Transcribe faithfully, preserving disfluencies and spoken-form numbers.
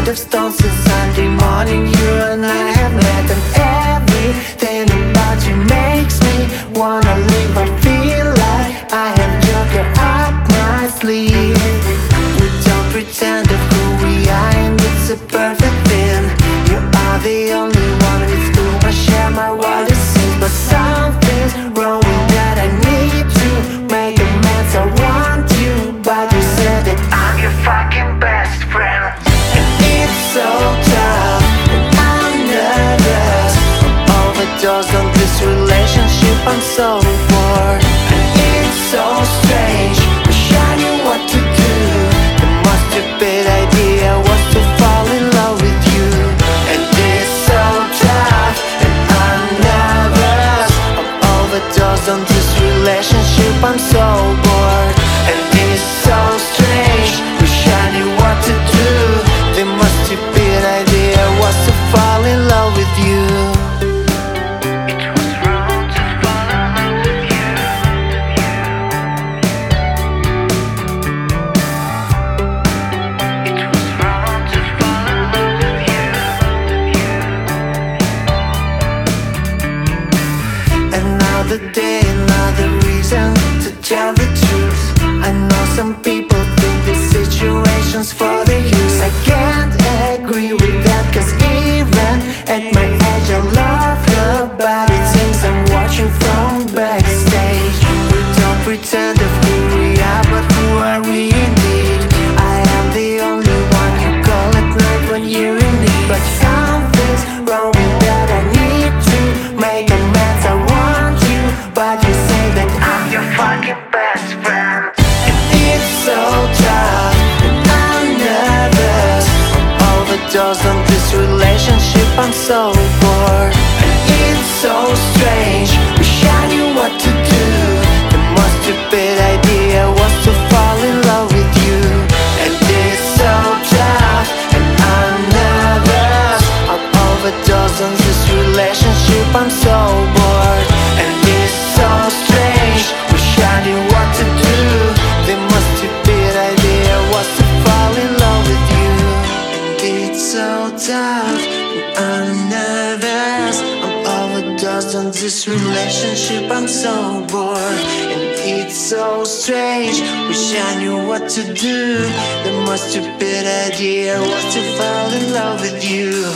of stone since Sunday morning. You and I have met, and everything about you makes me wanna leave. I feel like I have Joker up my sleeve. We don't pretend of who we are, and it's a perfect thing. You are the only one with whom I share my wildest sins, but something's wrong with that. I need to make amends. I want you, but you said that I'm your fucking best friend. And it's so tough, and I'm nervous. I'm overdosed on this relationship, I'm so bored. And it's so strange, wish I knew what to do. The most stupid idea was to fall in love with you. And it's so tough, and I'm nervous. I'm overdosed on this relationship, I'm so bored. And it's so strange, wish I knew what to do. The most stupid idea was to fall in love with you. It was wrong to fall in love with you. It was wrong to fall in love with you. Another day, another reason to tell the truth. I know some people think this situation's for the use. I can't agree with that, cause even at my age I love her, but it seems I'm watching from backstage. We don't pretend of who we are, but who are we indeed? I am the only one you call at night when you're in need, but something's wrong with that. I need to make amends. I want you, but you say that I'm your fucking best friend. And it's so tough, and I'm nervous. I'm overdosed on this relationship, I'm so bored. And it's so strange, wish I knew what to do. The most stupid idea was to fall in love with you. And it's so tough, and I'm nervous. I'm overdosed on this relationship, I'm so bored. And it's so strange, wish I knew what to do. The most stupid idea was to fall in love with you. And it's so tough, and I'm nervous. I'm overdosed on this relationship, I'm so bored. And it's so strange, wish I knew what to do. The most stupid idea was to fall in love with you.